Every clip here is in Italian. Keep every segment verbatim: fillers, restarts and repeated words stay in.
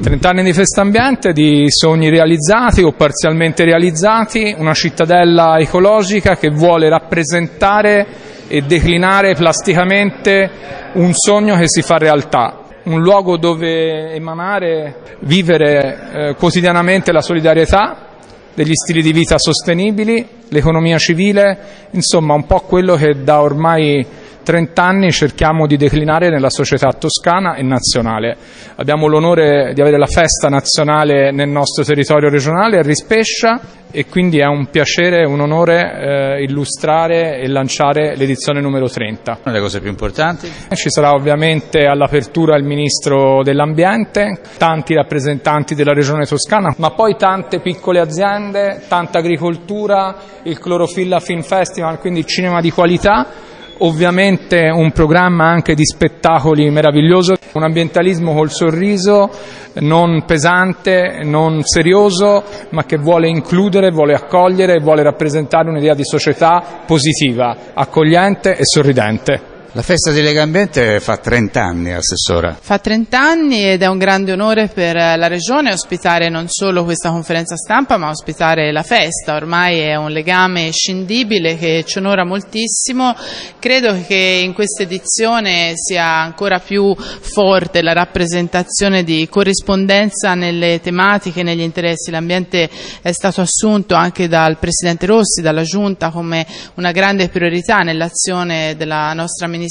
trent'anni di Festambiente, di sogni realizzati o parzialmente realizzati, una cittadella ecologica che vuole rappresentare e declinare plasticamente un sogno che si fa realtà. Un luogo dove emanare, vivere eh, quotidianamente la solidarietà, degli stili di vita sostenibili, l'economia civile, insomma un po' quello che da ormai trent'anni cerchiamo di declinare nella società toscana e nazionale. Abbiamo l'onore di avere la festa nazionale nel nostro territorio regionale a Rispescia e quindi è un piacere e un onore eh, illustrare e lanciare l'edizione numero trenta. Una delle cose più importanti? Ci sarà ovviamente all'apertura il Ministro dell'Ambiente, tanti rappresentanti della Regione Toscana, ma poi tante piccole aziende, tanta agricoltura, il Clorofilla Film Festival, quindi cinema di qualità. Ovviamente un programma anche di spettacoli meraviglioso, un ambientalismo col sorriso, non pesante, non serioso, ma che vuole includere, vuole accogliere e vuole rappresentare un'idea di società positiva, accogliente e sorridente. La festa di Legambiente fa trenta anni, Assessora. Fa trenta anni ed è un grande onore per la Regione ospitare non solo questa conferenza stampa, ma ospitare la festa. Ormai è un legame scindibile che ci onora moltissimo. Credo che in questa edizione sia ancora più forte la rappresentazione di corrispondenza nelle tematiche, negli interessi. L'ambiente è stato assunto anche dal Presidente Rossi, dalla Giunta, come una grande priorità nell'azione della nostra amministrazione.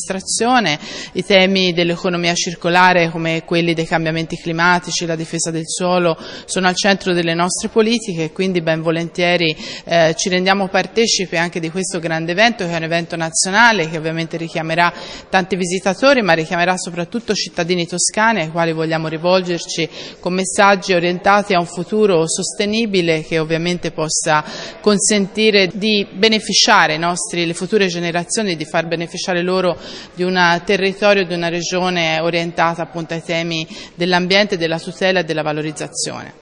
I temi dell'economia circolare come quelli dei cambiamenti climatici, la difesa del suolo sono al centro delle nostre politiche e quindi ben volentieri eh, ci rendiamo partecipi anche di questo grande evento che è un evento nazionale che ovviamente richiamerà tanti visitatori ma richiamerà soprattutto cittadini toscani ai quali vogliamo rivolgerci con messaggi orientati a un futuro sostenibile che ovviamente possa consentire di beneficiare i nostri, le future generazioni, di far beneficiare loro di un territorio, di una regione orientata appunto ai temi dell'ambiente, della tutela e della valorizzazione.